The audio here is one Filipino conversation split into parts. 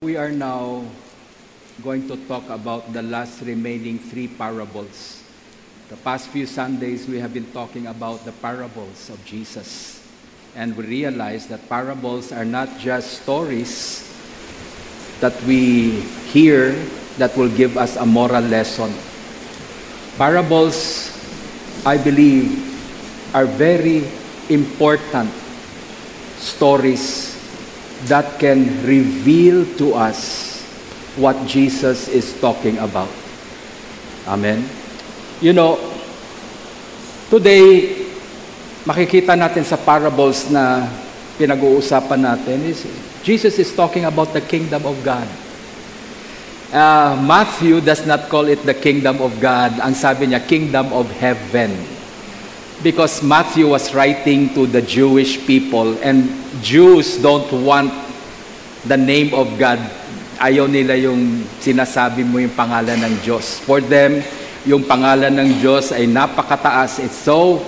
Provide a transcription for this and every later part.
We are now going to talk about the last remaining three parables. The past few Sundays, we have been talking about the parables of Jesus. And we realize that parables are not just stories that we hear that will give us a moral lesson. Parables, I believe, are very important stories that can reveal to us what Jesus is talking about. Amen? You know, today, makikita natin sa parables na pinag-uusapan natin is Jesus is talking about the kingdom of God. Matthew does not call it the kingdom of God. Ang sabi niya, kingdom of heaven. Because Matthew was writing to the Jewish people, and Jews don't want the name of God. Ayaw nila yung sinasabi mo yung pangalan ng Diyos. For them, yung pangalan ng Diyos ay napakataas. It's so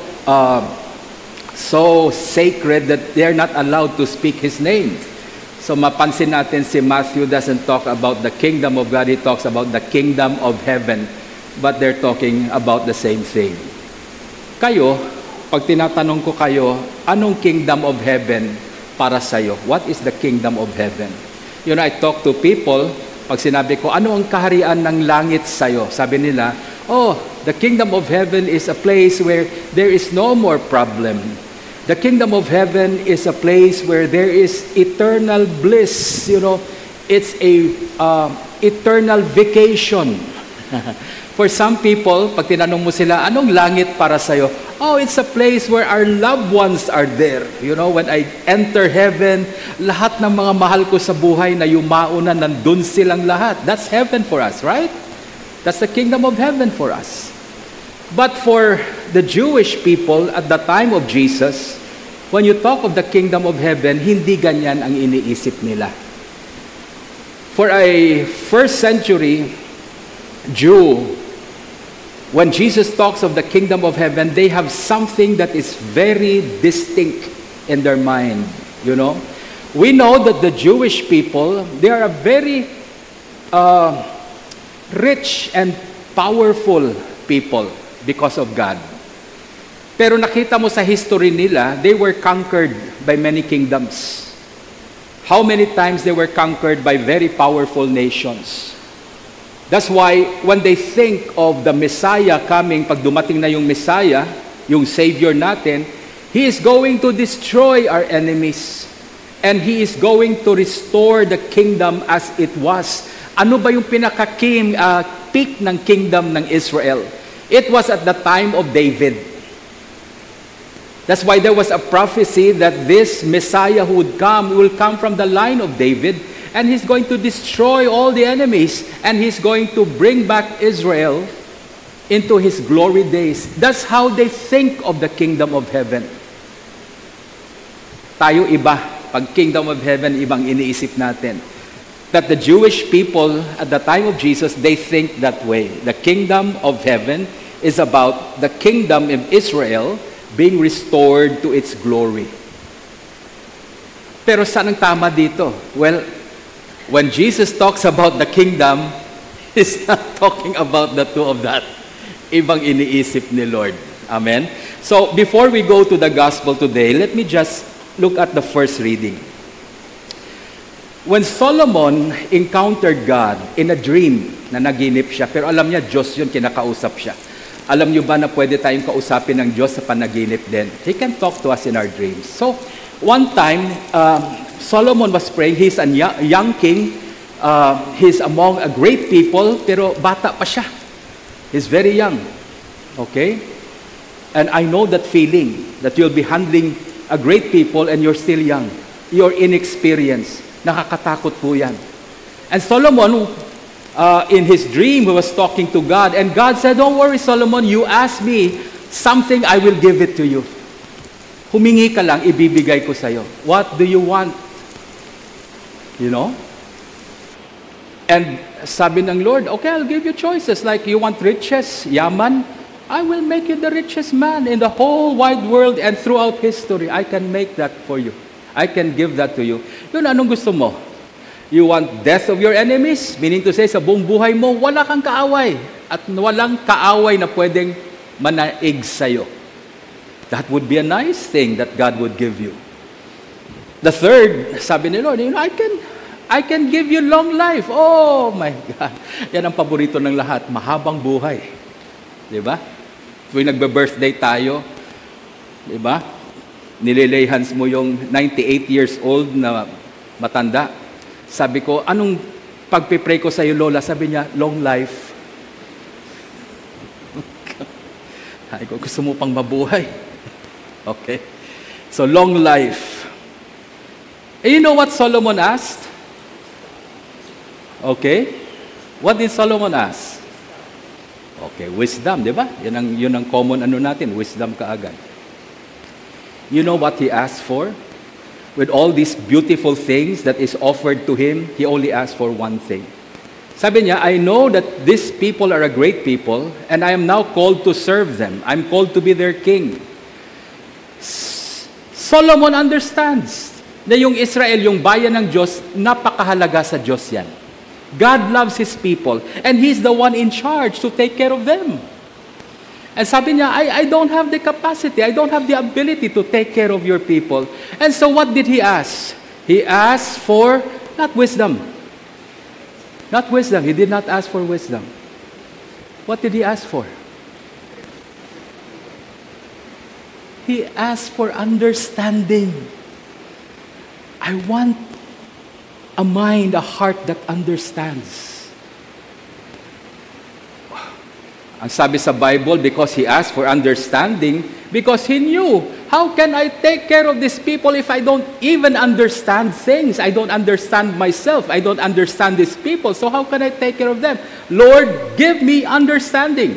sacred that they're not allowed to speak His name. So mapansin natin si Matthew doesn't talk about the kingdom of God. He talks about the kingdom of heaven. But they're talking about the same thing. Kayo, pag tinatanong ko kayo, anong kingdom of heaven para sa'yo? What is the kingdom of heaven? You know, I talk to people, pag sinabi ko, ano ang kaharian ng langit sa'yo? Sabi nila, oh, the kingdom of heaven is a place where there is no more problem. The kingdom of heaven is a place where there is eternal bliss. You know, it's a eternal vacation. For some people, pag tinanong mo sila, anong langit para sa'yo? Oh, it's a place where our loved ones are there. You know, when I enter heaven, lahat ng mga mahal ko sa buhay na yumao na, nandun silang lahat. That's heaven for us, right? That's the kingdom of heaven for us. But for the Jewish people at the time of Jesus, when you talk of the kingdom of heaven, hindi ganyan ang iniisip nila. For a first century Jew, when Jesus talks of the kingdom of heaven, they have something that is very distinct in their mind, you know. We know that the Jewish people, they are a very rich and powerful people because of God. Pero nakita mo sa history nila, they were conquered by many kingdoms. How many times they were conquered by very powerful nations. That's why when they think of the Messiah coming, pag dumating na yung Messiah, yung Savior natin, He is going to destroy our enemies. And He is going to restore the kingdom as it was. Ano ba yung peak ng kingdom ng Israel? It was at the time of David. That's why there was a prophecy that this Messiah who would come will come from the line of David, and He's going to destroy all the enemies, and He's going to bring back Israel into His glory days. That's how they think of the kingdom of heaven. Tayo iba. Pag kingdom of heaven, ibang iniisip natin. That the Jewish people at the time of Jesus, they think that way. The kingdom of heaven is about the kingdom of Israel being restored to its glory. Pero saan ang tama dito? Well, when Jesus talks about the kingdom, He's not talking about the two of that. Ibang iniisip ni Lord. Amen? So, before we go to the gospel today, let me just look at the first reading. When Solomon encountered God in a dream, na naginip siya, pero alam niya, Diyos yun, kinakausap siya. Alam niyo ba na pwede tayong kausapin ng Diyos sa panaginip din? He can talk to us in our dreams. So, one time, Solomon was praying. He's a young king. He's among a great people, pero bata pa siya. He's very young. Okay? And I know that feeling, that you'll be handling a great people and you're still young. You're inexperienced. Nakakatakot po yan. And Solomon, in his dream, he was talking to God. And God said, don't worry, Solomon, you ask me something, I will give it to you. Humingi ka lang, ibibigay ko sa'yo. What do you want? You know? And sabi ng Lord, okay, I'll give you choices. Like, you want riches, yaman? I will make you the richest man in the whole wide world and throughout history. I can make that for you. I can give that to you. Yun, anong gusto mo? You want death of your enemies, meaning to say, sa buong buhay mo, wala kang kaaway. At walang kaaway na pwedeng manaig sa'yo. That would be a nice thing that God would give you. The third, sabi ni Lord, I can give you long life. Oh my God. Yan ang paborito ng lahat, mahabang buhay. Diba? Tuwing nagbe-birthday tayo, diba? Nililay hands mo yung 98 years old na matanda. Sabi ko, anong pagpipray ko sa iyo, Lola? Sabi niya, long life. Ay ko, gusto mo pang mabuhay. Okay. So, long life. And you know what Solomon asked? Okay. What did Solomon ask? Okay, wisdom, di ba? Yun ang common natin, wisdom kaagad. You know what he asked for? With all these beautiful things that is offered to him, he only asked for one thing. Sabi niya, I know that these people are a great people, and I am now called to serve them. I'm called to be their king. Solomon understands na yung Israel, yung bayan ng Diyos, napakahalaga sa Diyos yan. God loves His people, and He's the one in charge to take care of them. And sabi niya, I don't have the capacity, I don't have the ability to take care of your people. And so what did he ask? He asked for, not wisdom. Not wisdom. He did not ask for wisdom. What did he ask for? He asked for understanding. I want a mind, a heart that understands. Ang sabi sa Bible, because he asked for understanding, because he knew, how can I take care of these people if I don't even understand things? I don't understand myself. I don't understand these people. So how can I take care of them? Lord, give me understanding.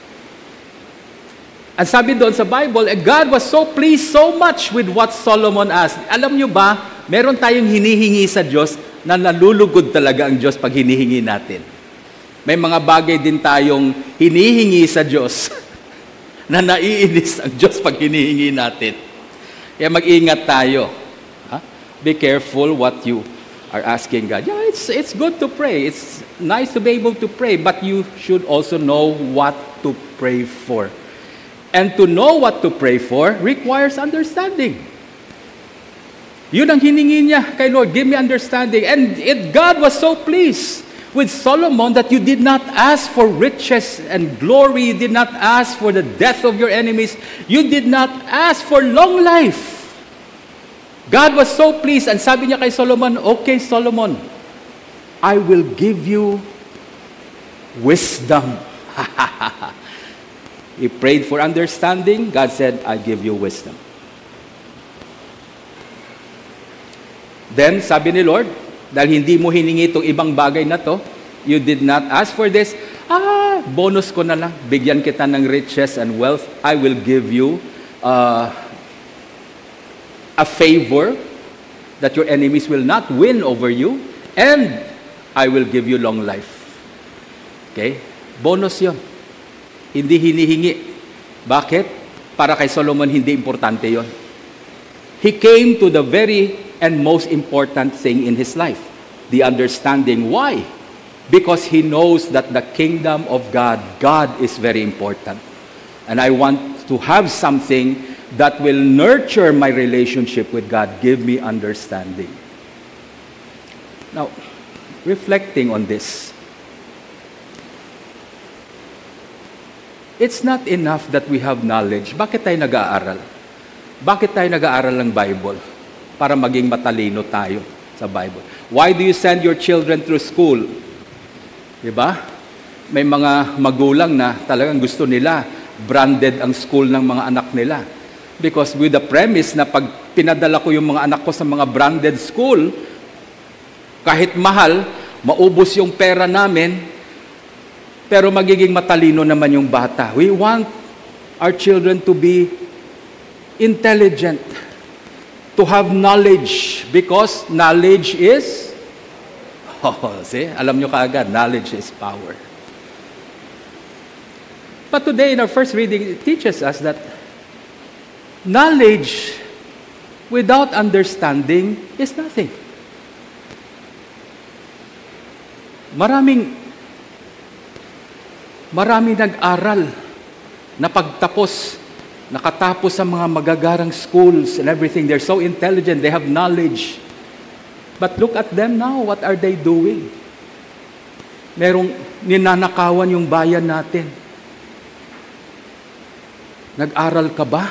Ang sabi doon sa Bible, God was so pleased so much with what Solomon asked. Alam nyo ba, meron tayong hinihingi sa Diyos na nalulugod talaga ang Diyos pag hinihingi natin. May mga bagay din tayong hinihingi sa Diyos na naiinis ang Diyos pag hinihingi natin. Kaya mag-ingat tayo. Be careful what you are asking God. Yeah, it's good to pray. It's nice to be able to pray, but you should also know what to pray for. And to know what to pray for requires understanding. Yun ang hiningi niya kay Lord, give me understanding. And God was so pleased with Solomon that you did not ask for riches and glory. You did not ask for the death of your enemies. You did not ask for long life. God was so pleased, and sabi niya kay Solomon, okay, Solomon, I will give you wisdom. He prayed for understanding. God said, I give you wisdom. Then, sabi ni Lord, dahil hindi mo hiningi itong ibang bagay na to, you did not ask for this, bonus ko na lang, bigyan kita ng riches and wealth, I will give you a favor that your enemies will not win over you, and I will give you long life. Okay? Bonus yon. Hindi hinihingi. Bakit? Para kay Solomon, hindi importante yon. He came to the very and most important thing in his life, the understanding. Why? Because he knows that the kingdom of God is very important. And I want to have something that will nurture my relationship with God. Give me understanding. Now, reflecting on this, it's not enough that we have knowledge. Bakit tayo nag-aaral? Bakit tayo nag-aaral ng Bible? Para maging matalino tayo sa Bible. Why do you send your children through school? Diba? May mga magulang na talagang gusto nila branded ang school ng mga anak nila. Because with the premise na pag pinadala ko yung mga anak ko sa mga branded school, kahit mahal, maubos yung pera namin, pero magiging matalino naman yung bata. We want our children to be intelligent, to have knowledge, because knowledge is, see, alam nyo kaagad, knowledge is power. But today in our first reading, it teaches us that knowledge without understanding is nothing. Maraming nag-aral, nakatapos sa mga magagarang schools and everything. They're so intelligent, they have knowledge. But look at them now, what are they doing? Merong ninanakawan yung bayan natin. Nag-aral ka ba?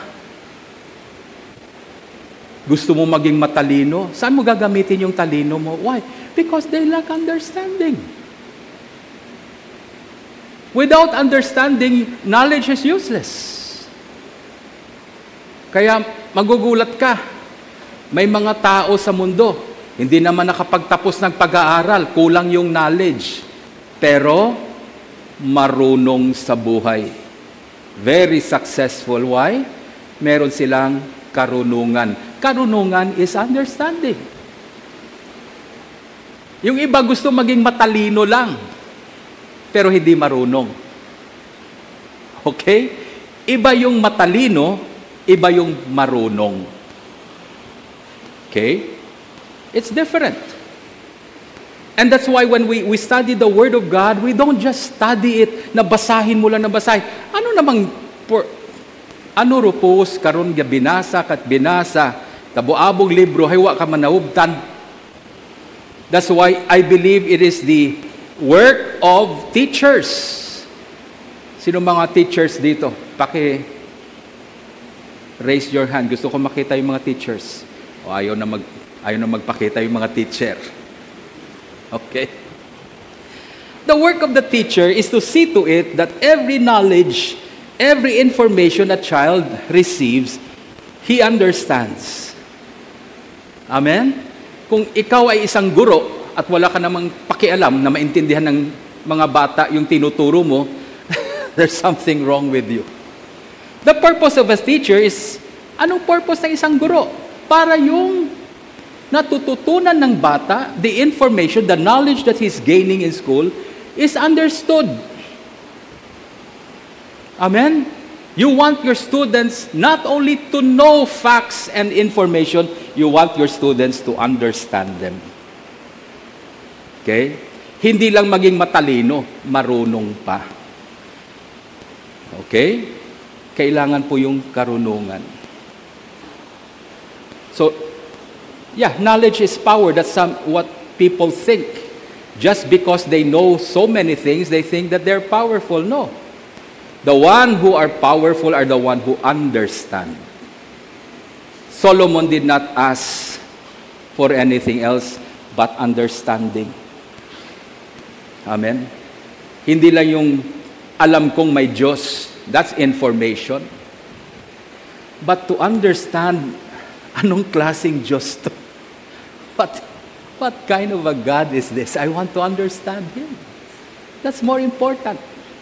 Gusto mo maging matalino? Saan mo gagamitin yung talino mo? Why? Because they lack understanding. Without understanding, knowledge is useless. Kaya magugulat ka. May mga tao sa mundo, hindi naman nakapagtapos ng pag-aaral, kulang yung knowledge. Pero, marunong sa buhay. Very successful. Why? Meron silang karunungan. Karunungan is understanding. Yung iba gusto maging matalino lang, pero hindi marunong. Okay? Iba yung matalino, iba yung marunong. Okay? It's different. And that's why when we study the Word of God, we don't just study it, nabasahin mo lang nabasahin. Ano rupos, karon nga binasa kat binasa, tabuabog libro, haywa ka manahubtan. That's why I believe it is the work of teachers. Sino mga teachers dito? Raise your hand. Gusto ko makita yung mga teachers. O ayaw na magpakita yung mga teacher. Okay? The work of the teacher is to see to it that every knowledge, every information a child receives, he understands. Amen? Kung ikaw ay isang guro at wala ka namang pakialam na maintindihan ng mga bata yung tinuturo mo, there's something wrong with you. The purpose of a teacher is, anong purpose ng isang guro? Para yung natututunan ng bata, the information, the knowledge that he's gaining in school is understood. Amen? You want your students not only to know facts and information, you want your students to understand them. Okay? Hindi lang maging matalino, marunong pa. Okay? Kailangan po yung karunungan. So, yeah, knowledge is power. That's what people think. Just because they know so many things, they think that they're powerful. No. The one who are powerful are the one who understand. Solomon did not ask for anything else but understanding. Amen? Hindi lang yung alam kong may Diyos. That's information. But to understand, anong klaseng Diyos to? What kind of a God is this? I want to understand Him. That's more important.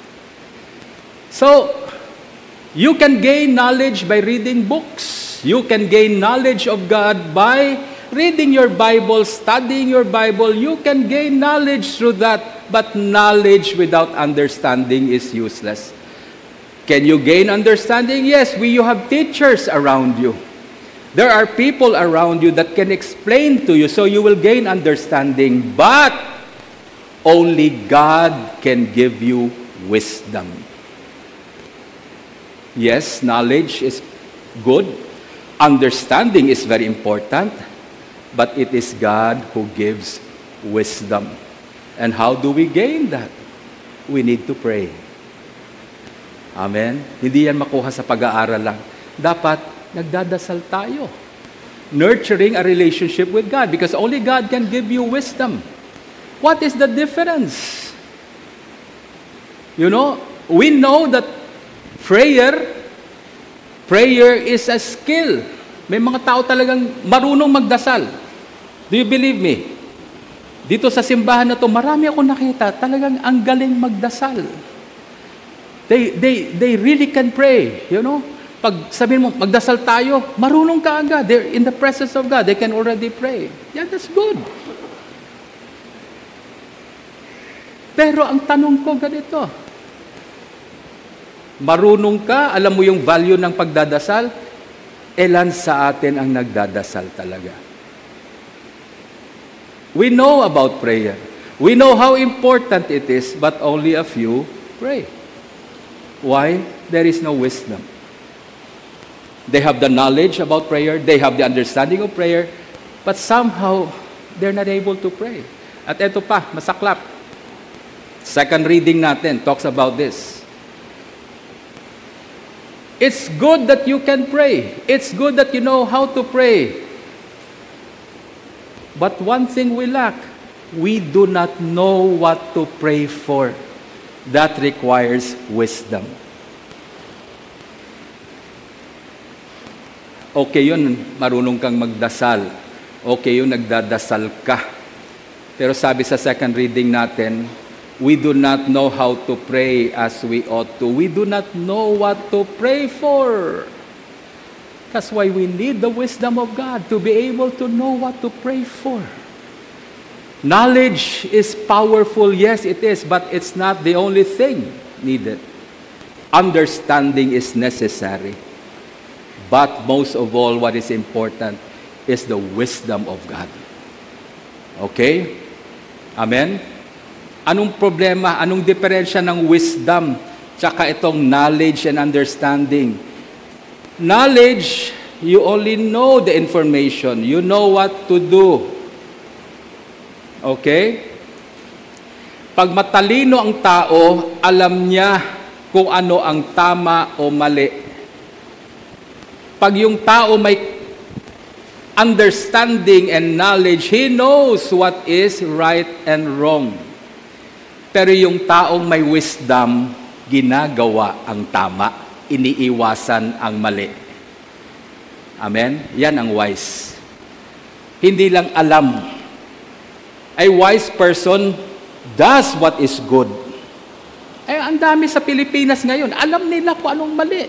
So, you can gain knowledge by reading books. You can gain knowledge of God by reading your Bible, studying your Bible. You can gain knowledge through that, but knowledge without understanding is useless. Can you gain understanding? Yes, you have teachers around you. There are people around you that can explain to you, so you will gain understanding, but only God can give you wisdom. Yes, knowledge is good. Understanding is very important, but it is God who gives wisdom. And how do we gain that? We need to pray. Amen? Hindi yan makuha sa pag-aaral lang. Dapat nagdadasal tayo. Nurturing a relationship with God, because only God can give you wisdom. What is the difference? You know, we know that prayer is a skill. May mga tao talagang marunong magdasal. Do you believe me? Dito sa simbahan na to, marami ako nakita, talagang ang galing magdasal. They really can pray, you know? Pag sabihin mo, magdasal tayo, marunong ka agad. They're in the presence of God. They can already pray. Yeah, that's good. Pero ang tanong ko ganito, marunong ka, alam mo yung value ng pagdadasal, ilan sa atin ang nagdadasal talaga? We know about prayer. We know how important it is, but only a few pray. Why? There is no wisdom. They have the knowledge about prayer, they have the understanding of prayer, but somehow, they're not able to pray. At eto pa, masaklap. Second reading natin talks about this. It's good that you can pray. It's good that you know how to pray. But one thing we lack, we do not know what to pray for. That requires wisdom. Okay yun, marunong kang magdasal. Okay yun, nagdadasal ka. Pero sabi sa second reading natin, we do not know how to pray as we ought to. We do not know what to pray for. That's why we need the wisdom of God to be able to know what to pray for. Knowledge is powerful, yes it is, but it's not the only thing needed. Understanding is necessary. But most of all, what is important is the wisdom of God. Okay? Amen? Anong problema, anong diferensya ng wisdom tsaka itong knowledge and understanding? Knowledge, you only know the information. You know what to do. Okay? Pag matalino ang tao, alam niya kung ano ang tama o mali. Pag yung tao may understanding and knowledge, he knows what is right and wrong. Pero yung taong may wisdom, ginagawa ang tama, iniiwasan ang mali. Amen? Yan ang wise. Hindi lang alam. A wise person does what is good. Ang dami sa Pilipinas ngayon, alam nila kung anong mali.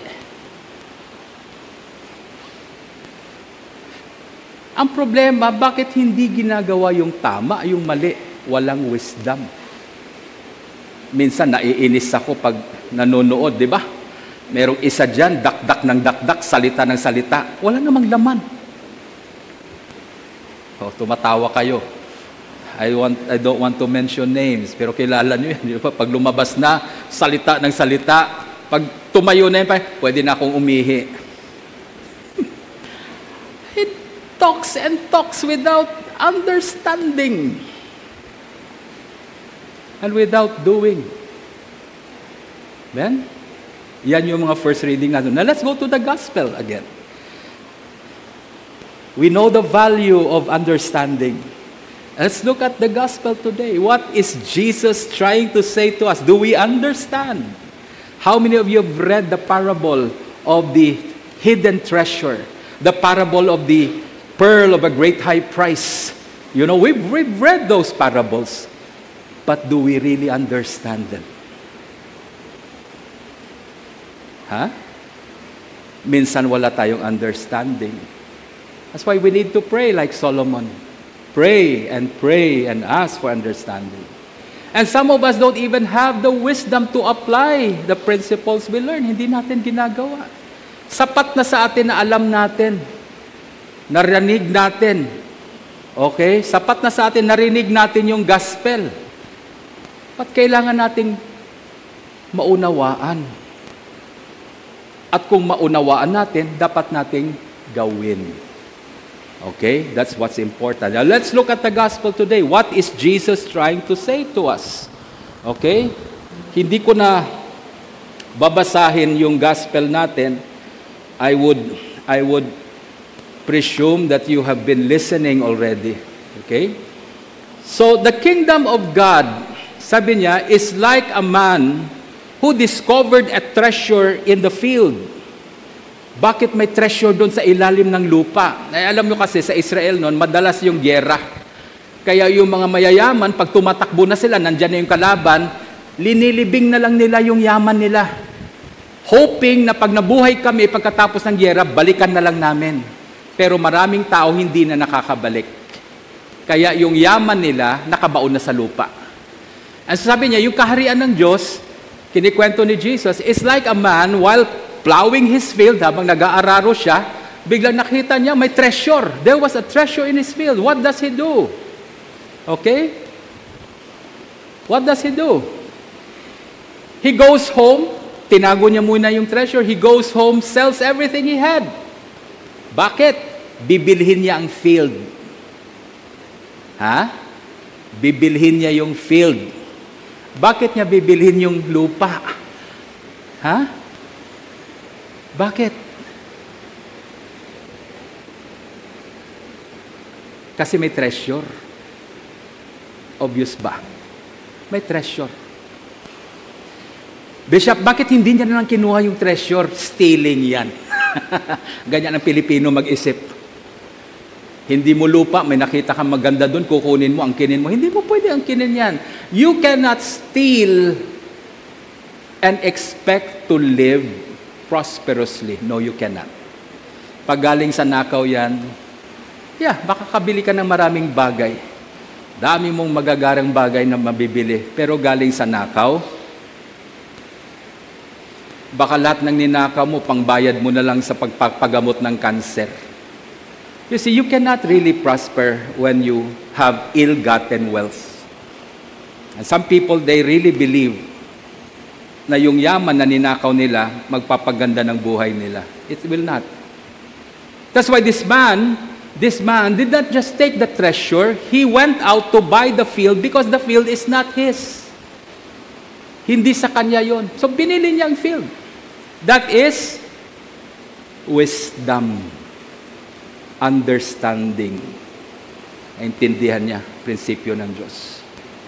Ang problema, bakit hindi ginagawa yung tama, yung mali? Walang wisdom. Minsan naiinis ako pag nanonood, di ba? Merong isa dyan, dakdak ng dakdak, salita ng salita. Wala namang laman. Tumatawa kayo. I don't want to mention names, pero kilala nyo yun. Pag lumabas na, salita ng salita, pag tumayo na yun, pwede na akong umihi. He talks and talks without understanding and without doing. Amen? Yan yung mga first reading natin. Now let's go to the gospel again. We know the value of understanding. Let's look at the gospel today. What is Jesus trying to say to us? Do we understand? How many of you have read the parable of the hidden treasure? The parable of the pearl of a great high price. You know, we've read those parables. But do we really understand them? Minsan wala tayong understanding. That's why we need to pray like Solomon. Pray and ask for understanding. And some of us don't even have the wisdom to apply the principles we learn. Hindi natin ginagawa. Sapat na sa atin na alam natin. Narinig natin. Okay? Sapat na sa atin, narinig natin yung gospel. But kailangan nating maunawaan. At kung maunawaan natin, dapat nating gawin. Okay? That's what's important. Now, let's look at the gospel today. What is Jesus trying to say to us? Okay? Hindi ko na babasahin yung gospel natin. I would presume that you have been listening already. Okay? So, the kingdom of God, sabi niya, is like a man who discovered a treasure in the field. Bakit may treasure doon sa ilalim ng lupa? Alam nyo kasi sa Israel noon, madalas yung gyera. Kaya yung mga mayayaman, pag tumatakbo na sila, nandyan na yung kalaban, linilibing na lang nila yung yaman nila. Hoping na pag nabuhay kami, pagkatapos ng gyera, balikan na lang namin. Pero maraming tao hindi na nakakabalik. Kaya yung yaman nila, nakabaon na sa lupa. Ang sabi niya, yung kaharian ng Diyos, kinikwento ni Jesus, is like a man while plowing his field, habang nag-aararo siya, biglang nakita niya may treasure. There was a treasure in his field. What does he do? Okay? What does he do? He goes home, tinago niya muna yung treasure, he goes home, sells everything he had. Bakit? Bibilhin niya ang field. Ha? Bibilhin niya yung field. Bakit niya bibilhin yung lupa? Ha? Bakit? Kasi may treasure. Obvious ba? May treasure. Bishop, bakit hindi niya na lang kinuha yung treasure? Stealing yan. Ganyan ang Pilipino mag-isip. Hindi mo lupa, may nakita kang maganda doon, kukunin mo, angkinin mo. Hindi mo pwede angkinin yan. You cannot steal and expect to live prosperously. No, you cannot. Pag galing sa nakaw yan, baka kabili ka ng maraming bagay. Dami mong magagarang bagay na mabibili. Pero galing sa nakaw, baka lahat ng ninakaw mo, pangbayad mo na lang sa pagpapagamot ng kanser. You see, you cannot really prosper when you have ill-gotten wealth. And some people, they really believe na yung yaman na ninakaw nila, magpapaganda ng buhay nila. It will not. That's why this man did not just take the treasure, he went out to buy the field because the field is not his. Hindi sa kanya yon. So binili niya ang field. That is wisdom, understanding. Naintindihan niya prinsipyo ng Diyos.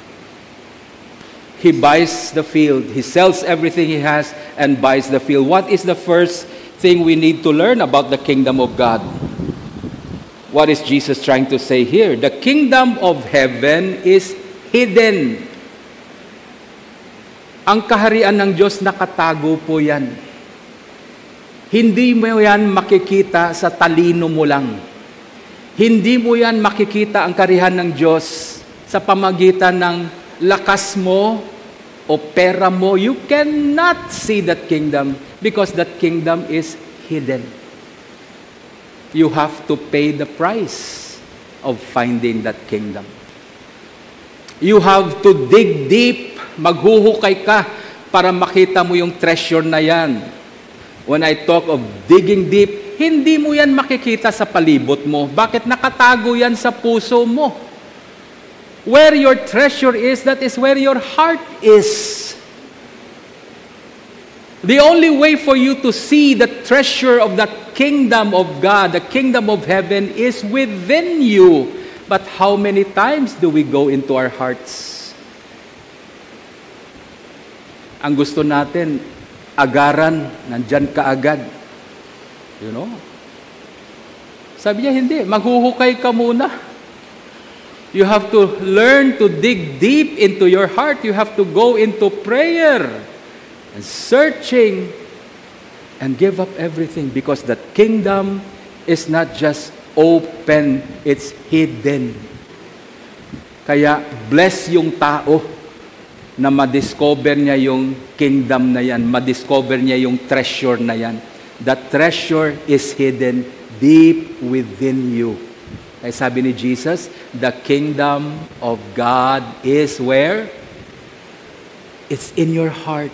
He buys the field. He sells everything he has and buys the field. What is the first thing we need to learn about the kingdom of God? What is Jesus trying to say here? The kingdom of heaven is hidden. Ang kaharian ng Diyos nakatago po yan. Hindi mo yan makikita sa talino mo lang. Hindi mo yan makikita ang kaharian ng Diyos sa pamagitan ng lakas mo o pera mo. You cannot see that kingdom because that kingdom is hidden. You have to pay the price of finding that kingdom. You have to dig deep. Maghuhukay ka para makita mo yung treasure na yan. When I talk of digging deep, hindi mo yan makikita sa palibot mo. Bakit? Nakatago yan sa puso mo. Where your treasure is, that is where your heart is. The only way for you to see the treasure of that kingdom of God, the kingdom of heaven, is within you. But how many times do we go into our hearts? Ang gusto natin, agaran, nandyan ka agad. You know? Sabi niya, hindi. Maghuhukay ka muna. You have to learn to dig deep into your heart. You have to go into prayer and searching and give up everything because that kingdom is not just open, it's hidden. Kaya bless yung tao na madiscover niya yung kingdom na yan, madiscover niya yung treasure na yan. That treasure is hidden deep within you. Kaya sabi ni Jesus, the kingdom of God is where? It's in your heart.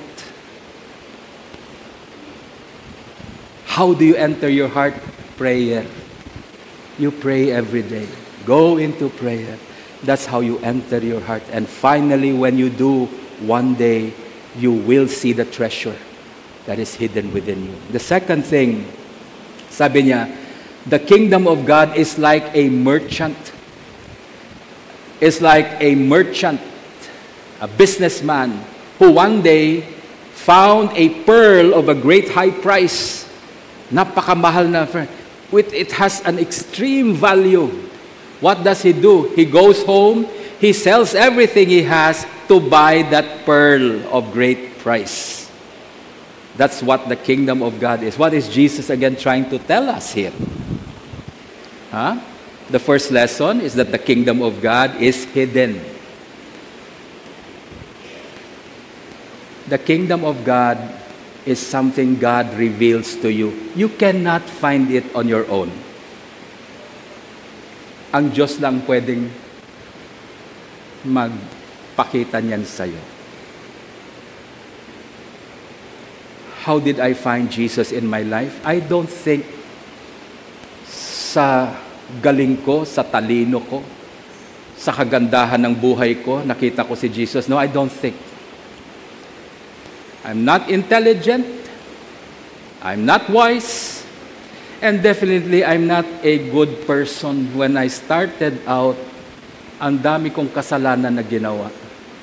How do you enter your heart? Prayer. You pray every day. Go into prayer. That's how you enter your heart. And finally, when you do, one day, you will see the treasure that is hidden within you. The second thing, sabi niya, the kingdom of God is like a merchant. It's like a merchant, a businessman, who one day found a pearl of a great high price. Napakamahal na. It has an extreme value. What does he do? He goes home, he sells everything he has to buy that pearl of great price. That's what the kingdom of God is. What is Jesus again trying to tell us here? The first lesson is that the kingdom of God is hidden. The kingdom of God is something God reveals to you. You cannot find it on your own. Ang Diyos lang pwedeng nagpakita niyan sa'yo. How did I find Jesus in my life? I don't think sa galing ko, sa talino ko, sa kagandahan ng buhay ko, nakita ko si Jesus. No, I don't think. I'm not intelligent. I'm not wise. And definitely, I'm not a good person. When I started out, ang dami kong kasalanan na ginawa.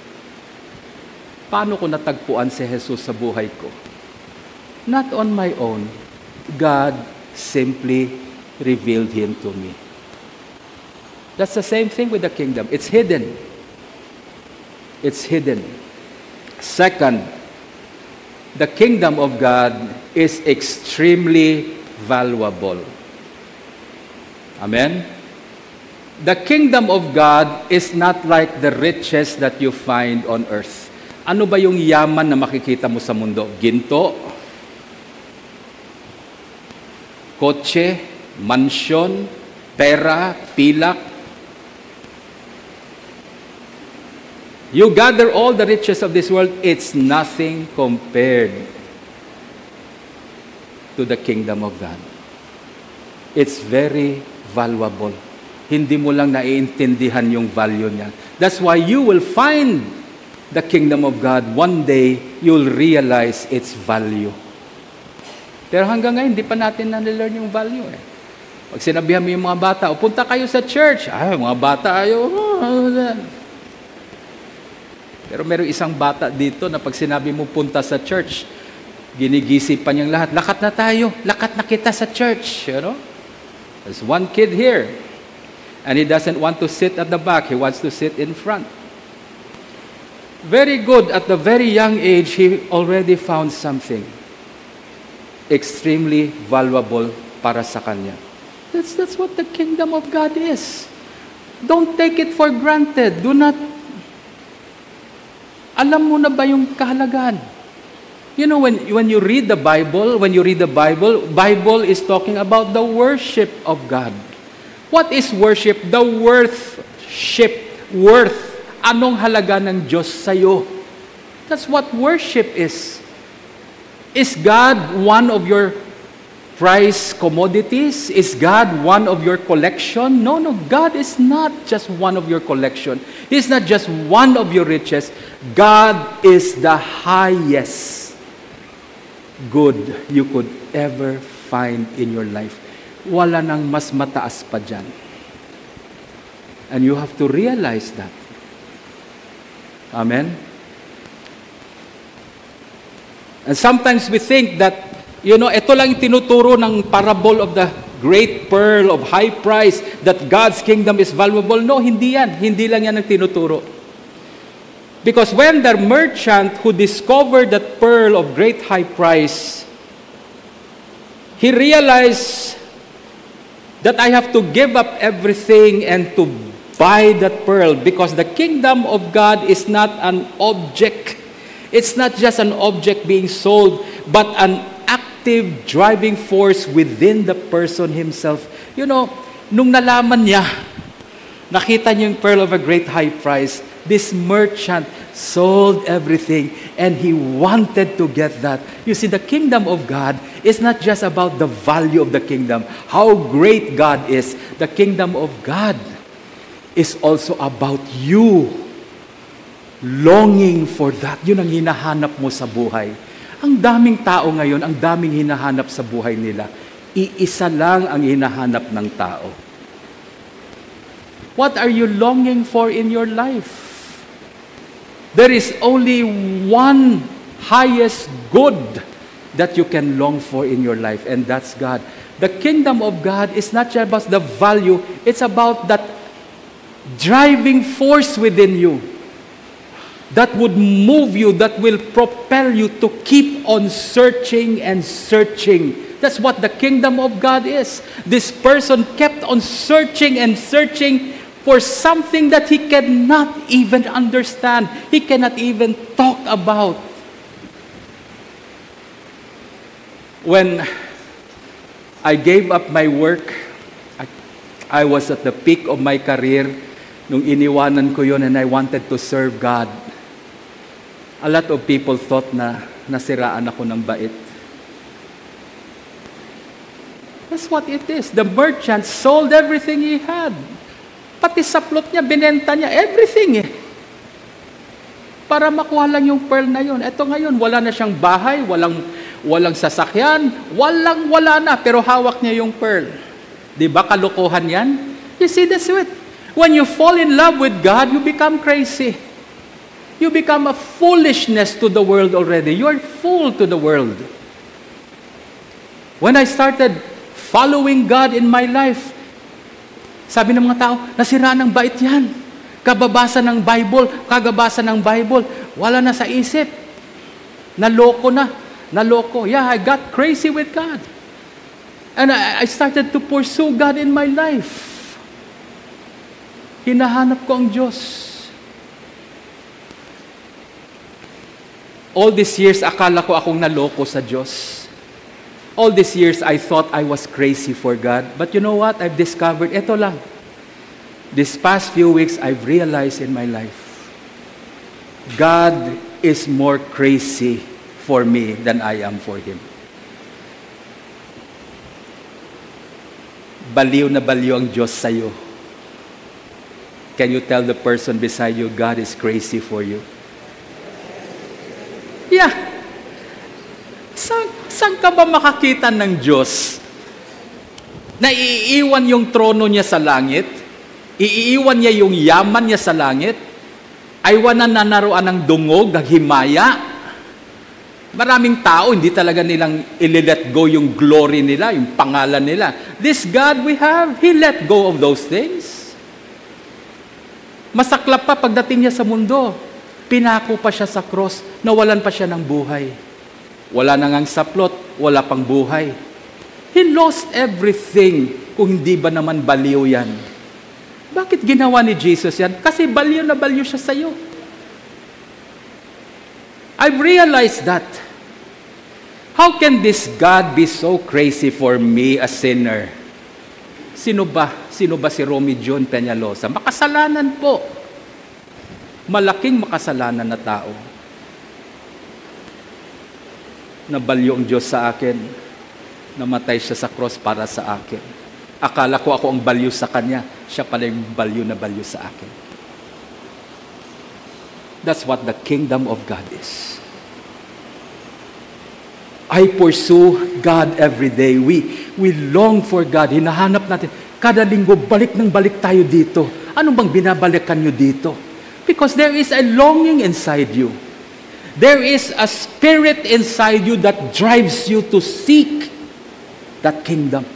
Paano ko natagpuan si Jesus sa buhay ko? Not on my own. God simply revealed Him to me. That's the same thing with the kingdom. It's hidden. It's hidden. Second, the kingdom of God is extremely valuable. Amen? The kingdom of God is not like the riches that you find on earth. Ano ba yung yaman na makikita mo sa mundo? Ginto, kotse, mansyon, pera, pilak. You gather all the riches of this world, it's nothing compared to the kingdom of God. It's very valuable. Hindi mo lang naiintindihan yung value niya. That's why you will find the kingdom of God. One day, you'll realize its value. Pero hanggang ngayon, hindi pa natin na-learn yung value. Pag sinabihan mo yung mga bata, punta kayo sa church. Ay, mga bata, ayaw. Pero merong isang bata dito na pag sinabi mo punta sa church, ginigisi pa niyang lahat. Lakat na tayo. Lakat na kita sa church. You know? There's one kid here. And he doesn't want to sit at the back. He wants to sit in front. Very good. At the very young age, he already found something extremely valuable para sa kanya. That's what the kingdom of God is. Don't take it for granted. Do not. Alam mo na ba yung kahalagahan? You know, when you read the Bible, Bible is talking about the worship of God. What is worship? The worth. Anong halaga ng Diyos sa'yo? That's what worship is. Is God one of your prize commodities? Is God one of your collection? No, God is not just one of your collection. He's not just one of your riches. God is the highest good you could ever find in your life. Wala nang mas mataas pa dyan. And you have to realize that. Amen? And sometimes we think that, ito lang yung tinuturo ng parable of the great pearl of high price, that God's kingdom is valuable. No, hindi yan. Hindi lang yan ang tinuturo. Because when the merchant who discovered that pearl of great high price, he realized that I have to give up everything and to buy that pearl, because the kingdom of God is not an object. It's not just an object being sold, but an active driving force within the person himself. Nung nalaman niya, nakita niya yung pearl of a great high price, this merchant sold everything and he wanted to get that. You see, the kingdom of God is not just about the value of the kingdom, how great God is. The kingdom of God is also about you longing for that. Yun ang hinahanap mo sa buhay. Ang daming tao ngayon, ang daming hinahanap sa buhay nila. Iisa lang ang hinahanap ng tao. What are you longing for in your life? There is only one highest good that you can long for in your life, and that's God. The kingdom of God is not just about the value, it's about that driving force within you that would move you, that will propel you to keep on searching and searching. That's what the kingdom of God is. This person kept on searching and searching for something that he cannot even understand. He cannot even talk about. When I gave up my work, I was at the peak of my career. Nung iniwanan ko yun and I wanted to serve God, a lot of people thought na nasiraan ako ng bait. That's what it is. The merchant sold everything he had. Pati saplot niya, binenta niya, everything eh. Para makuha lang yung pearl na yun. Ito ngayon, wala na siyang bahay, walang sasakyan, wala na, pero hawak niya yung pearl. Di ba kalokohan yan? You see, that's it. When you fall in love with God, you become crazy. You become a foolishness to the world already. You are fool to the world. When I started following God in my life, sabi ng mga tao, nasira ng bait yan. Kababasa ng Bible, wala na sa isip. Naloko. Yeah, I got crazy with God. And I started to pursue God in my life. Hinahanap ko ang Diyos. All these years, akala ko akong naloko sa Diyos. All these years, I thought I was crazy for God. But you know what? I've discovered, eto lang. This past few weeks, I've realized in my life, God is more crazy for me than I am for Him. Baliw na baliw ang Diyos sa'yo. Can you tell the person beside you, God is crazy for you? Yeah. Saan ka ba makakita ng Diyos na iiwan yung trono niya sa langit? Iiwan niya yung yaman niya sa langit? Aywan na nanaroan ng dungog, himaya? Maraming tao, hindi talaga nilang i-let go yung glory nila, yung pangalan nila. This God we have, He let go of those things. Masaklap pa pagdating niya sa mundo. Pinako pa siya sa cross, nawalan pa siya ng buhay. Wala na ngang saplot, wala pang buhay. He lost everything kung hindi ba naman baliw yan. Bakit ginawa ni Jesus yan? Kasi baliw na baliw siya sa iyo. I've realized that. How can this God be so crazy for me, a sinner? Sino ba si Romy John Peñalosa? Makasalanan po. Malaking makasalanan na tao. Nabalyo ang Diyos sa akin. Namatay siya sa cross para sa akin. Akala ko ako ang balyo sa Kanya. Siya pala yung balyo na balyo sa akin. That's what the kingdom of God is. I pursue God every day. We long for God. Hinahanap natin. Kada linggo, balik tayo dito. Ano bang binabalikan nyo dito? Because there is a longing inside you. There is a spirit inside you that drives you to seek that kingdom.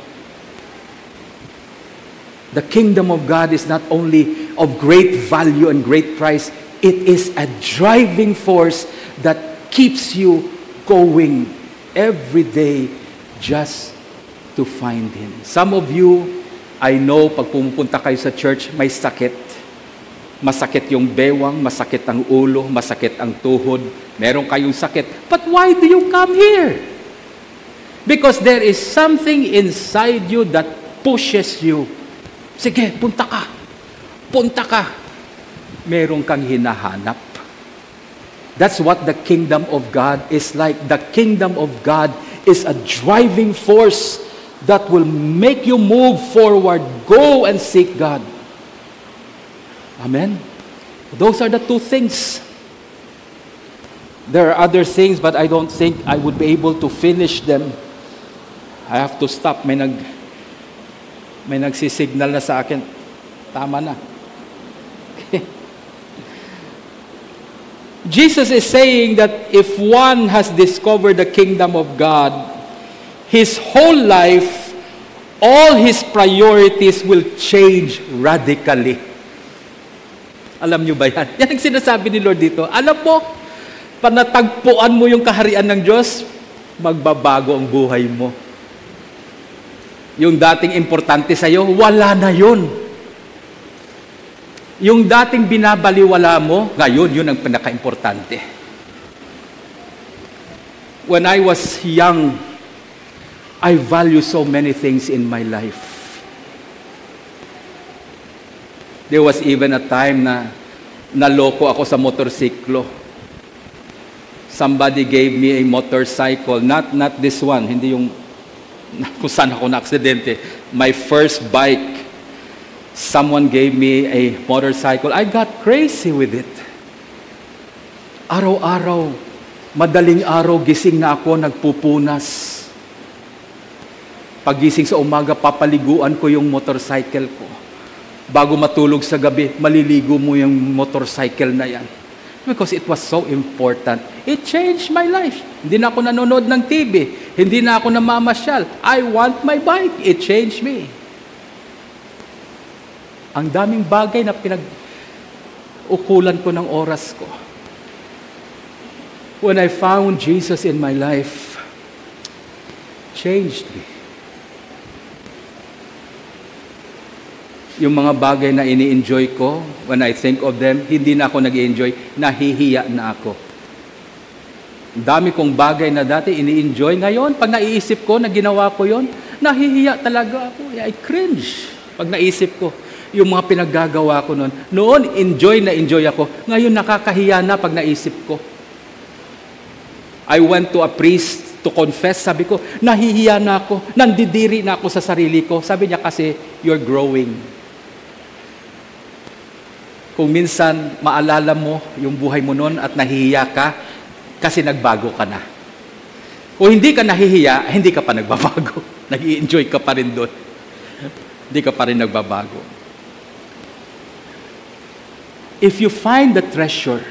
The kingdom of God is not only of great value and great price, it is a driving force that keeps you going every day just to find Him. Some of you, I know, pag pumupunta kayo sa church, may sakit. Masakit yung bewang, masakit ang ulo, masakit ang tuhod. Meron kayong sakit. But why do you come here? Because there is something inside you that pushes you. Sige, punta ka. Punta ka. Meron kang hinahanap. That's what the kingdom of God is like. The kingdom of God is a driving force that will make you move forward. Go and seek God. Amen? Those are the two things. There are other things, but I don't think I would be able to finish them. I have to stop. May nagsisignal na sa akin. Tama na. Jesus is saying that if one has discovered the kingdom of God, his whole life, all his priorities will change radically. Alam nyo ba yan? Yan ang sinasabi ni Lord dito. Alam mo, panatagpuan mo yung kaharian ng Diyos, magbabago ang buhay mo. Yung dating importante sa'yo, wala na yun. Yung dating binabaliwala mo, ngayon, yun ang pinaka-importante. When I was young, I value so many things in my life. There was even a time na naloko ako sa motorsiklo. Somebody gave me a motorcycle, not this one, hindi yung kung saan ako na-aksidente. My first bike, someone gave me a motorcycle. I got crazy with it. Araw-araw, madaling araw, gising na ako, nagpupunas. Pagising sa umaga, papaliguan ko yung motorcycle ko. Bago matulog sa gabi, maliligo mo yung motorcycle na yan. Because it was so important. It changed my life. Hindi na ako nanonood ng TV. Hindi na ako namamasyal. I want my bike. It changed me. Ang daming bagay na pinag-ukulan ko ng oras ko. When I found Jesus in my life, changed me. Yung mga bagay na ini-enjoy ko, when I think of them, hindi na ako nag-i-enjoy, nahihiya na ako. Dami kong bagay na dati ini-enjoy. Ngayon, pag naiisip ko na ginawa ko yon, nahihiya talaga ako. I cringe pag naisip ko yung mga pinaggagawa ko noon. Noon, enjoy ako. Ngayon, nakakahiya na pag naisip ko. I went to a priest to confess. Sabi ko, nahihiya na ako. Nandidiri na ako sa sarili ko. Sabi niya kasi, you're growing. Kung minsan maalala mo yung buhay mo noon at nahihiya ka, kasi nagbago ka na. Kung hindi ka nahihiya, hindi ka pa nagbabago. Nag-i-enjoy ka pa rin doon. Hindi ka pa rin nagbabago. If you find the treasure,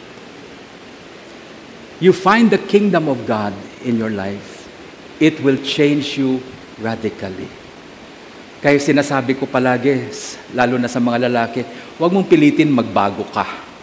you find the kingdom of God in your life, it will change you radically. Kaya sinasabi ko palagi, lalo na sa mga lalaki, huwag mong pilitin magbago ka.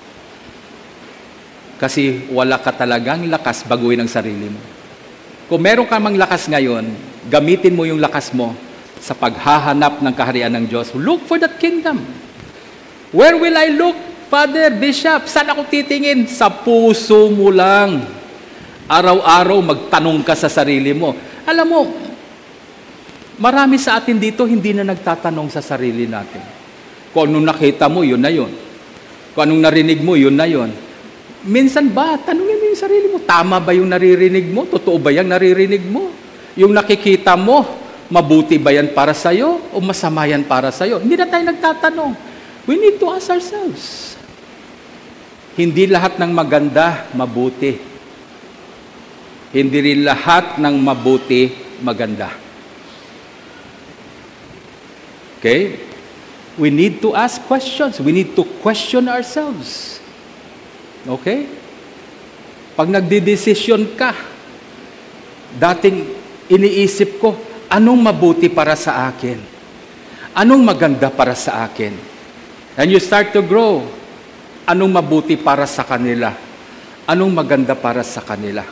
Kasi wala ka talagang lakas baguhin ang sarili mo. Kung meron ka mang lakas ngayon, gamitin mo yung lakas mo sa paghahanap ng kaharian ng Diyos. Look for that kingdom. Where will I look, Father, Bishop? Saan ako titingin? Sa puso mo lang. Araw-araw magtanong ka sa sarili mo. Alam mo, marami sa atin dito hindi na nagtatanong sa sarili natin. Kung anong nakita mo, yun na yun. Kung anong narinig mo, yun na yun. Minsan ba, tanungin mo yung sarili mo, tama ba yung naririnig mo? Totoo ba yung naririnig mo? Yung nakikita mo, mabuti ba yan para sa'yo o masama yan para sa'yo? Hindi na tayo nagtatanong. We need to ask ourselves. Hindi lahat ng maganda, mabuti. Hindi rin lahat ng mabuti, maganda. Okay? We need to ask questions. We need to question ourselves. Okay? Pag nagdidesisyon ka, dating iniisip ko, anong mabuti para sa akin? Anong maganda para sa akin? And you start to grow. Anong mabuti para sa kanila? Anong maganda para sa kanila?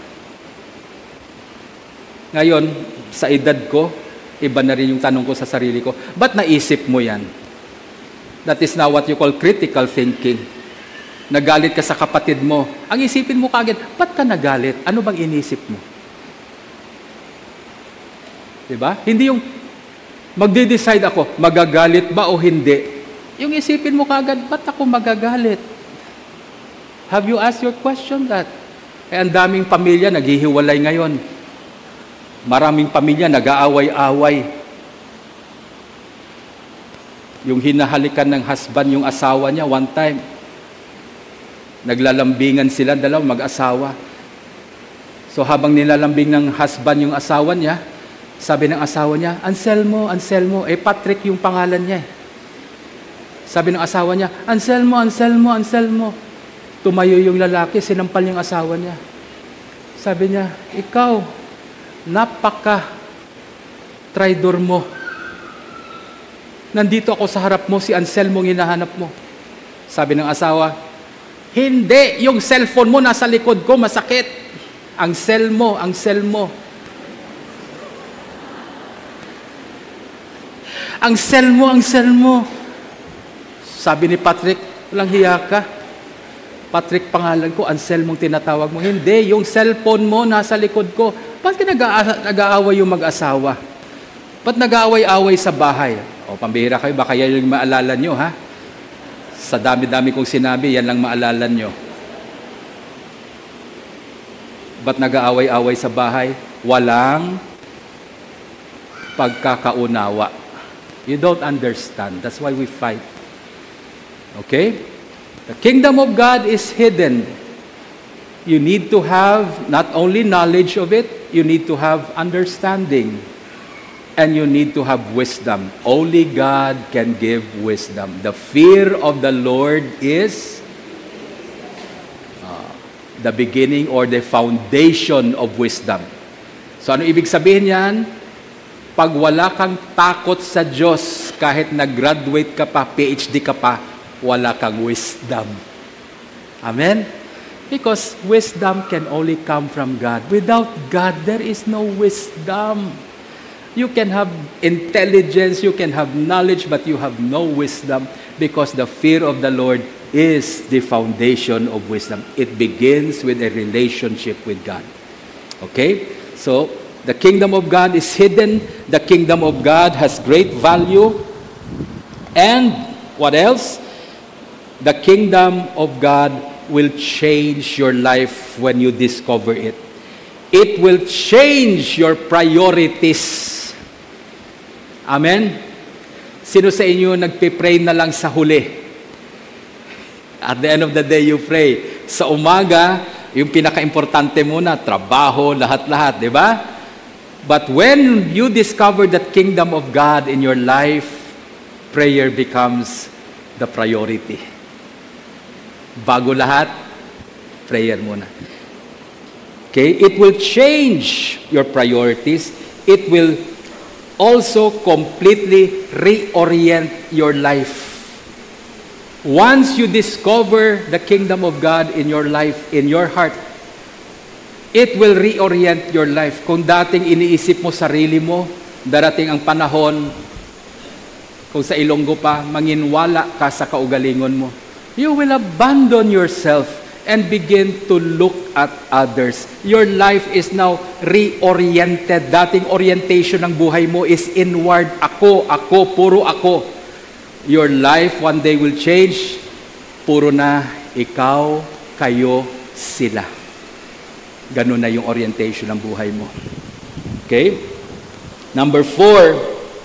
Ngayon, sa edad ko, iba na rin yung tanong ko sa sarili ko, ba't naisip mo yan? That is now what you call critical thinking. Nagalit ka sa kapatid mo. Ang isipin mo kagad, ba't ka nagalit? Ano bang inisip mo? Diba? Hindi yung magde-decide ako, magagalit ba o hindi. Yung isipin mo kagad, ba't ako magagalit? Have you asked your question that? Ang daming pamilya naghihiwalay ngayon. Maraming pamilya nag-aaway-away. Yung hinahalikan ng husband yung asawa niya one time. Naglalambingan sila, dalawang mag-asawa. So habang nilalambing ng husband yung asawa niya, sabi ng asawa niya, Anselmo, Anselmo. Patrick yung pangalan niya. Sabi ng asawa niya, Anselmo, Anselmo, Anselmo. Tumayo yung lalaki, sinampal yung asawa niya. Sabi niya, ikaw, napaka-traidor mo. Nandito ako sa harap mo, si Anselmo ang hinahanap mo. Sabi ng asawa, hindi, yung cellphone mo nasa likod ko, masakit. Ang cell mo, ang cell mo. Ang cell mo, ang cell mo. Sabi ni Patrick, walang hiya ka. Patrick pangalan ko, Anselmo tinatawag mo. Hindi, yung cellphone mo nasa likod ko. Ba't ka nag-aaway yung mag-asawa? Ba't nag-aaway-away sa bahay? O, pambihira kayo, baka yan yung maalala nyo, ha? Sa dami-dami kong sinabi, yan lang maalala nyo. Ba't nag-aaway-away sa bahay? Walang pagkakaunawa. You don't understand. That's why we fight. Okay? The kingdom of God is hidden. You need to have not only knowledge of it, you need to have understanding. And you need to have wisdom. Only God can give wisdom. The fear of the Lord is the beginning or the foundation of wisdom. So ano ibig sabihin yan? Pag wala kang takot sa Diyos, kahit nag-graduate ka pa, PhD ka pa, wala kang wisdom. Amen? Because wisdom can only come from God. Without God, there is no wisdom. You can have intelligence, you can have knowledge, but you have no wisdom because the fear of the Lord is the foundation of wisdom. It begins with a relationship with God. Okay? So, the kingdom of God is hidden. The kingdom of God has great value. And, what else? The kingdom of God will change your life when you discover it. It will change your priorities. Amen? Sino sa inyo nagpipray na lang sa huli? At the end of the day, you pray. Sa umaga, yung pinaka-importante muna, trabaho, lahat-lahat, di ba? But when you discover that kingdom of God in your life, prayer becomes the priority. Bago lahat, prayer muna. Okay? It will change your priorities. It will also completely reorient your life. Once you discover the kingdom of God in your life, in your heart, it will reorient your life. Kung dating iniisip mo sarili mo, darating ang panahon, kung sa Ilonggo pa, manginwala ka sa kaugalingon mo. You will abandon yourself and begin to look at others. Your life is now reoriented. Dating orientation ng buhay mo is inward. Ako, puro ako. Your life one day will change. Puro na ikaw, kayo, sila. Ganun na yung orientation ng buhay mo. Okay? Number 4.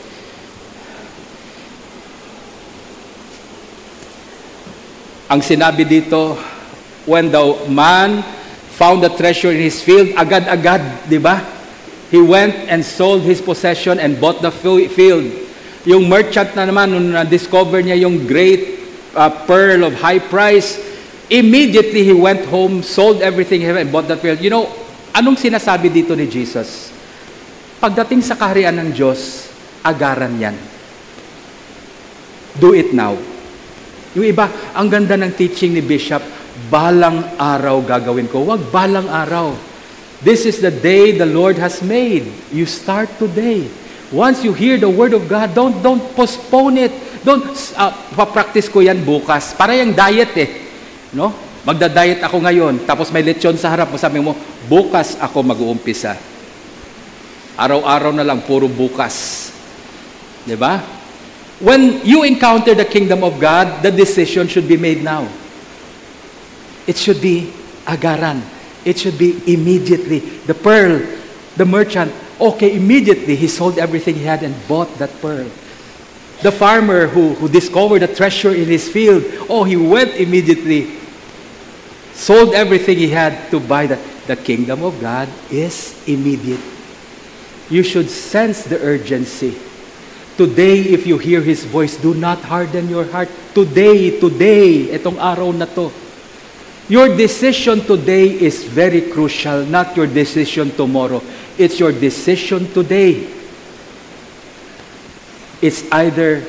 Ang sinabi dito, when the man found the treasure in his field, agad-agad, di ba? He went and sold his possession and bought the field. Yung merchant na naman, nung na-discover niya yung great pearl of high price, immediately he went home, sold everything he had, and bought the field. You know, anong sinasabi dito ni Jesus? Pagdating sa kaharian ng Diyos, agaran yan. Do it now. Yung iba, ang ganda ng teaching ni Bishop, balang araw gagawin ko. Wag balang araw. This is the day the Lord has made. You start today. Once you hear the word of God, don't postpone it. Don't papractice ko yan bukas. Para yung diet no? Magda-diet ako ngayon, tapos may lechon sa harap mo, sabi mo, bukas ako mag-uumpisa. Araw-araw na lang, puro bukas. 'Di ba? When you encounter the kingdom of God, the decision should be made now. It should be agaran. It should be immediately. The pearl, the merchant, okay, immediately he sold everything he had and bought that pearl. The farmer who discovered the treasure in his field, he went immediately, sold everything he had to buy that. The kingdom of God is immediate. You should sense the urgency. Today, if you hear His voice, do not harden your heart. Today, itong araw na to. Your decision today is very crucial, not your decision tomorrow. It's your decision today. It's either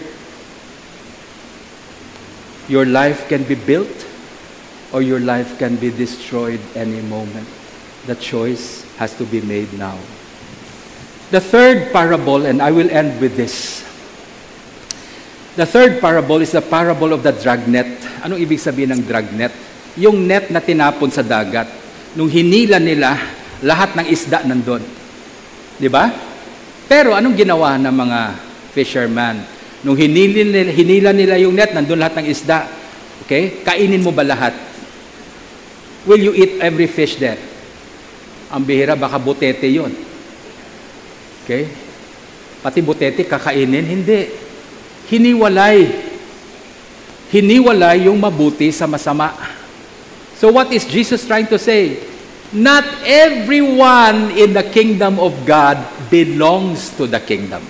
your life can be built or your life can be destroyed any moment. The choice has to be made now. The third parable, and I will end with this. The third parable is the parable of the dragnet. Anong ibig sabihin ng dragnet? Yung net na tinapon sa dagat. Nung hinila nila, lahat ng isda nandun. Di ba? Pero anong ginawa ng mga fisherman? Nung hinila nila yung net, nandun lahat ng isda. Okay? Kainin mo ba lahat? Will you eat every fish there? Ang bihira, baka butete yun. Okay? Pati butete, kakainin? Hindi. Hiniwalay. Hiniwalay yung mabuti sa masama. So what is Jesus trying to say? Not everyone in the kingdom of God belongs to the kingdom.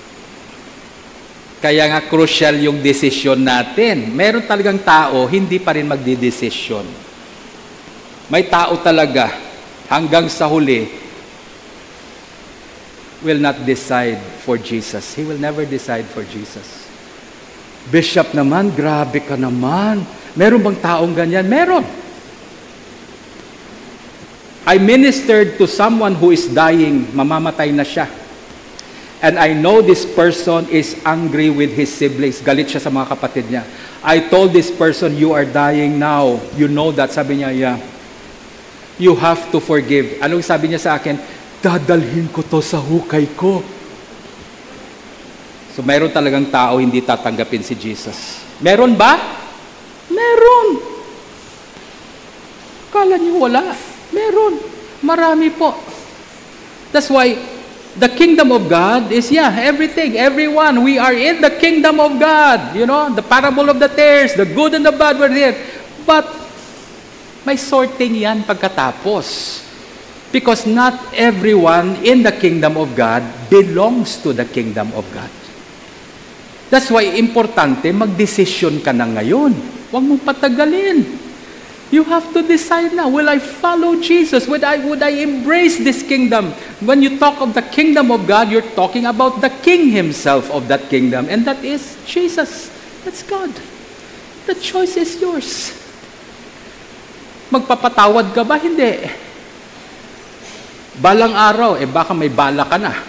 Kaya nga crucial yung desisyon natin. Meron talagang tao, hindi pa rin magdidesisyon. May tao talaga, hanggang sa huli, will not decide for Jesus. He will never decide for Jesus. Bishop naman, grabe ka naman. Meron bang taong ganyan? Meron. I ministered to someone who is dying, mamamatay na siya. And I know this person is angry with his siblings. Galit siya sa mga kapatid niya. I told this person, you are dying now. You know that. Sabi niya, yeah. You have to forgive. Anong sabi niya sa akin? Dadalhin ko to sa hukay ko. So mayroon talagang tao hindi tatanggapin si Jesus. Meron ba? Meron. Kala niyo wala. Meron. Marami po. That's why the kingdom of God is, everything, everyone. We are in the kingdom of God. You know, the parable of the tares, the good and the bad were there. But may sorting yan pagkatapos. Because not everyone in the kingdom of God belongs to the kingdom of God. That's why importante, magdesisyon ka na ngayon. Huwag mong patagalin. You have to decide now, will I follow Jesus? Would I embrace this kingdom? When you talk of the kingdom of God, you're talking about the king himself of that kingdom. And that is Jesus. That's God. The choice is yours. Magpapatawad ka ba? Hindi. Balang araw, baka may bala ka na.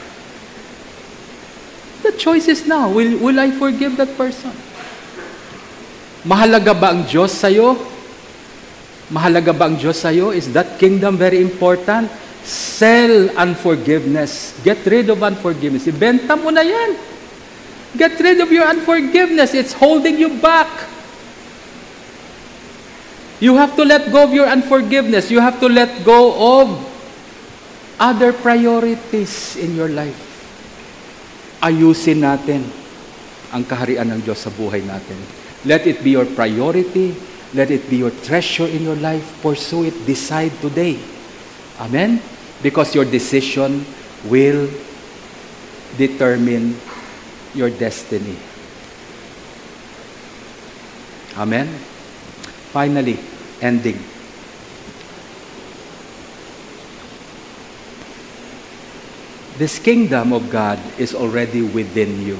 The choice is now, will I forgive that person? Mahalaga ba ang Diyos sa'yo? Mahalaga ba ang Diyos sa'yo? Is that kingdom very important? Sell unforgiveness. Get rid of unforgiveness. Ibenta mo na yan. Get rid of your unforgiveness. It's holding you back. You have to let go of your unforgiveness. You have to let go of other priorities in your life. Ayusin natin ang kaharian ng Diyos sa buhay natin. Let it be your priority. Let it be your treasure in your life. Pursue it. Decide today. Amen? Because your decision will determine your destiny. Amen? Finally, ending. This kingdom of God is already within you.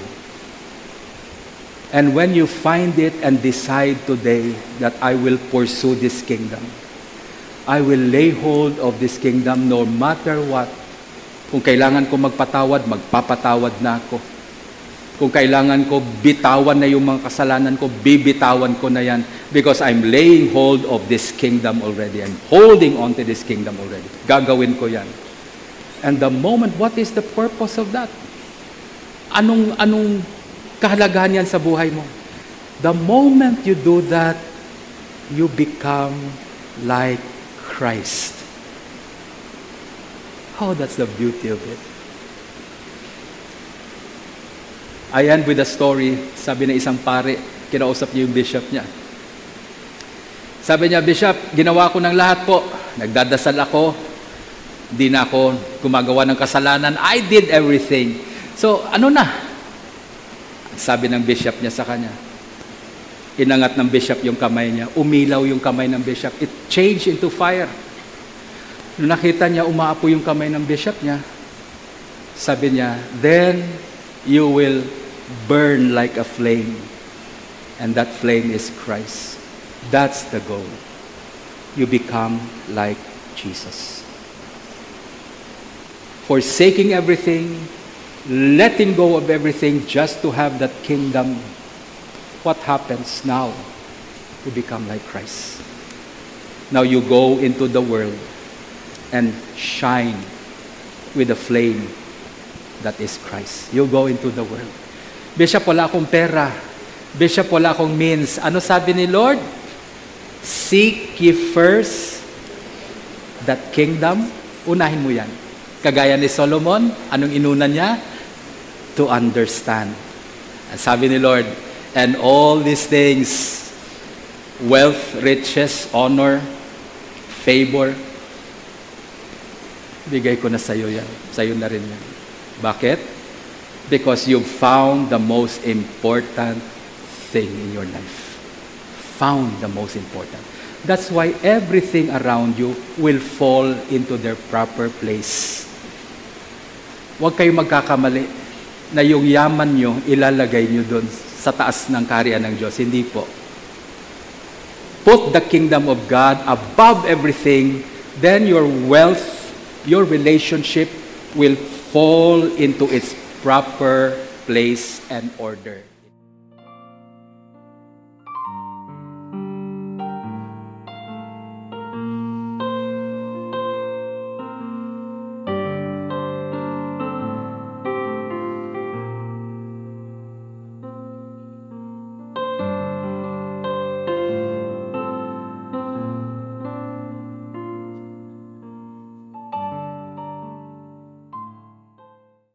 And when you find it and decide today that I will pursue this kingdom, I will lay hold of this kingdom no matter what. Kung kailangan ko magpatawad, magpapatawad na ako. Kung kailangan ko bitawan na yung mga kasalanan ko, bibitawan ko na yan. Because I'm laying hold of this kingdom already. I'm holding on to this kingdom already. Gagawin ko yan. And the moment, what is the purpose of that? Anong kahalagahan yan sa buhay mo? The moment you do that, you become like Christ. Oh, that's the beauty of it. I end with a story. Sabi ng isang pare, kinausap niya yung bishop niya. Sabi niya, Bishop, ginawa ko ng lahat po. Nagdadasal ako. Di na ako gumagawa ng kasalanan. I did everything. So, ano na? Sabi ng bishop niya sa kanya. Inangat ng bishop yung kamay niya. Umilaw yung kamay ng bishop. It changed into fire. Nung nakita niya, umaapo yung kamay ng bishop niya, sabi niya, then you will burn like a flame. And that flame is Christ. That's the goal. You become like Jesus. Forsaking everything, letting go of everything just to have that kingdom. What happens now? You become like Christ. Now you go into the world and shine with the flame that is Christ. You go into the world. Bishop, wala akong pera. Bishop, wala akong means. Ano sabi ni Lord? Seek ye first that kingdom. Unahin mo yan. Kagaya ni Solomon, anong inunan niya? To understand. And sabi ni Lord, and all these things, wealth, riches, honor, favor, bigay ko na sa'yo yan. Sa'yo na rin yan. Bakit? Because you've found the most important thing in your life. Found the most important. That's why everything around you will fall into their proper place. Huwag kayong magkakamali na yung yaman nyo, ilalagay nyo doon sa taas ng kaharian ng Diyos. Hindi po. Put the kingdom of God above everything, then your wealth, your relationship will fall into its proper place and order.